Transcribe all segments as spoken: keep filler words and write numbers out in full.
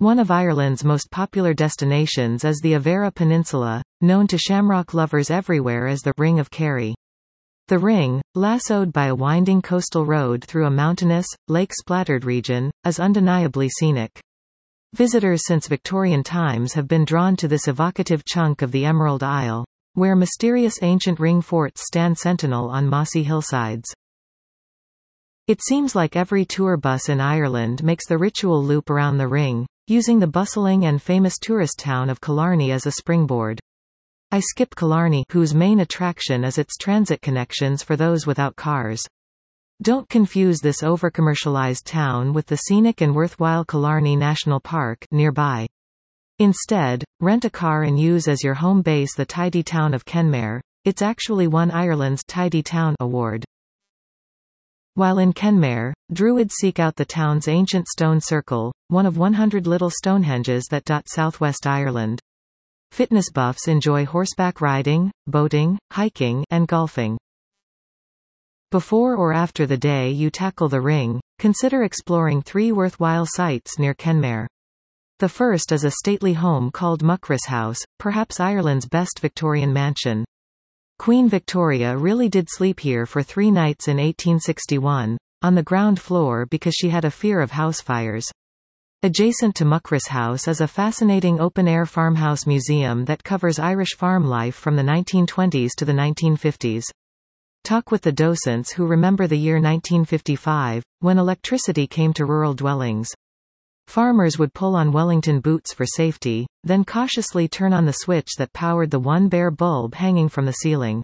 One of Ireland's most popular destinations is the Avera Peninsula, known to shamrock lovers everywhere as the Ring of Kerry. The Ring, lassoed by a winding coastal road through a mountainous, lake-splattered region, is undeniably scenic. Visitors since Victorian times have been drawn to this evocative chunk of the Emerald Isle, where mysterious ancient ring forts stand sentinel on mossy hillsides. It seems like every tour bus in Ireland makes the ritual loop around the Ring, using the bustling and famous tourist town of Killarney as a springboard. I skipped Killarney, whose main attraction is its transit connections for those without cars. Don't confuse this overcommercialized town with the scenic and worthwhile Killarney National Park nearby. Instead, rent a car and use as your home base the tidy town of Kenmare. It's actually won Ireland's Tidy Town Award. While in Kenmare, Druids seek out the town's ancient stone circle, one of one hundred little Stonehenges that dot southwest Ireland. Fitness buffs enjoy horseback riding, boating, hiking, and golfing. Before or after the day you tackle the Ring, consider exploring three worthwhile sites near Kenmare. The first is a stately home called Muckross House, perhaps Ireland's best Victorian mansion. Queen Victoria really did sleep here for three nights in eighteen sixty-one, on the ground floor because she had a fear of house fires. Adjacent to Muckross House is a fascinating open-air farmhouse museum that covers Irish farm life from the nineteen twenties to the nineteen fifties. Talk with the docents who remember the year nineteen fifty-five, when electricity came to rural dwellings. Farmers would pull on Wellington boots for safety, then cautiously turn on the switch that powered the one bare bulb hanging from the ceiling.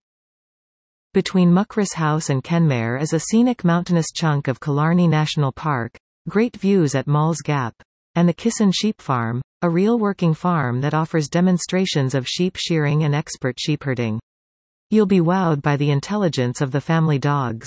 Between Muckross House and Kenmare is a scenic mountainous chunk of Killarney National Park, great views at Mall's Gap, and the Kissin Sheep Farm, a real working farm that offers demonstrations of sheep shearing and expert sheepherding. You'll be wowed by the intelligence of the family dogs.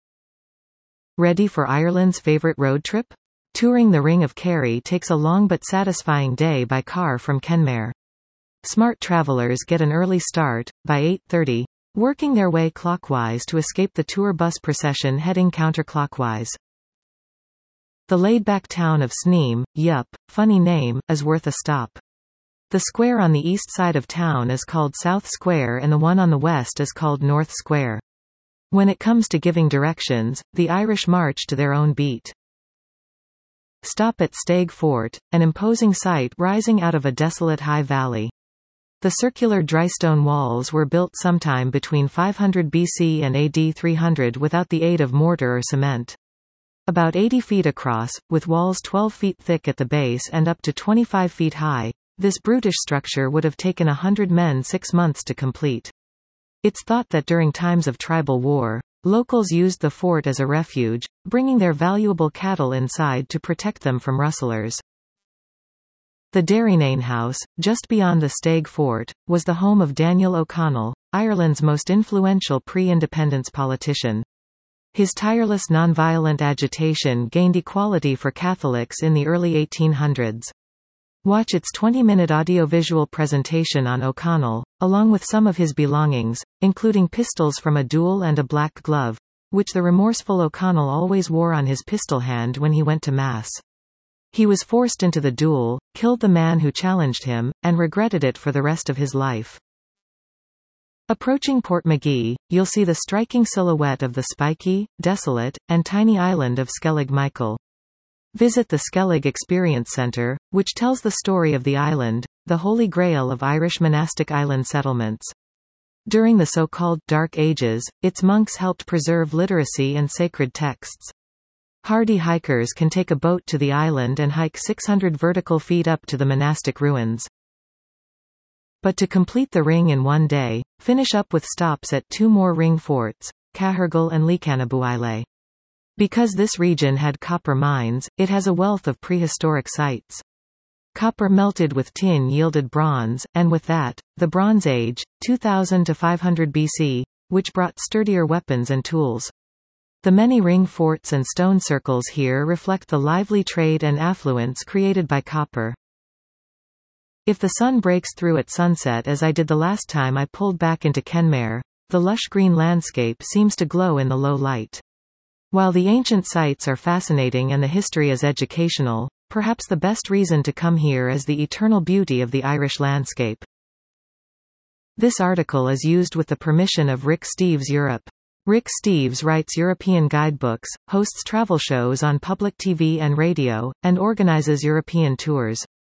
Ready for Ireland's favorite road trip? Touring the Ring of Kerry takes a long but satisfying day by car from Kenmare. Smart travelers get an early start, by eight thirty, working their way clockwise to escape the tour bus procession heading counterclockwise. The laid-back town of Sneem, yup, funny name, is worth a stop. The square on the east side of town is called South Square and the one on the west is called North Square. When it comes to giving directions, the Irish march to their own beat. Stop at Staig Fort, an imposing site rising out of a desolate high valley. The circular drystone walls were built sometime between five hundred B C and A D three hundred without the aid of mortar or cement. About eighty feet across, with walls twelve feet thick at the base and up to twenty-five feet high, this brutish structure would have taken a hundred men six months to complete. It's thought that during times of tribal war, locals used the fort as a refuge, bringing their valuable cattle inside to protect them from rustlers. The Derrynane House, just beyond the Staig Fort, was the home of Daniel O'Connell, Ireland's most influential pre-independence politician. His tireless nonviolent agitation gained equality for Catholics in the early eighteen hundreds. Watch its twenty-minute audiovisual presentation on O'Connell, along with some of his belongings, including pistols from a duel and a black glove, which the remorseful O'Connell always wore on his pistol hand when he went to Mass. He was forced into the duel, killed the man who challenged him, and regretted it for the rest of his life. Approaching Portmagee, you'll see the striking silhouette of the spiky, desolate, and tiny island of Skellig Michael. Visit the Skellig Experience Centre, which tells the story of the island, the holy grail of Irish monastic island settlements. During the so-called Dark Ages, its monks helped preserve literacy and sacred texts. Hardy hikers can take a boat to the island and hike six hundred vertical feet up to the monastic ruins. But to complete the Ring in one day, finish up with stops at two more ring forts, Cahergall and Lecannabuile. Because this region had copper mines, it has a wealth of prehistoric sites. Copper melted with tin yielded bronze, and with that, the Bronze Age, two thousand to five hundred B C, which brought sturdier weapons and tools. The many ring forts and stone circles here reflect the lively trade and affluence created by copper. If the sun breaks through at sunset as I did the last time I pulled back into Kenmare, the lush green landscape seems to glow in the low light. While the ancient sites are fascinating and the history is educational, perhaps the best reason to come here is the eternal beauty of the Irish landscape. This article is used with the permission of Rick Steves Europe. Rick Steves writes European guidebooks, hosts travel shows on public T V and radio, and organizes European tours.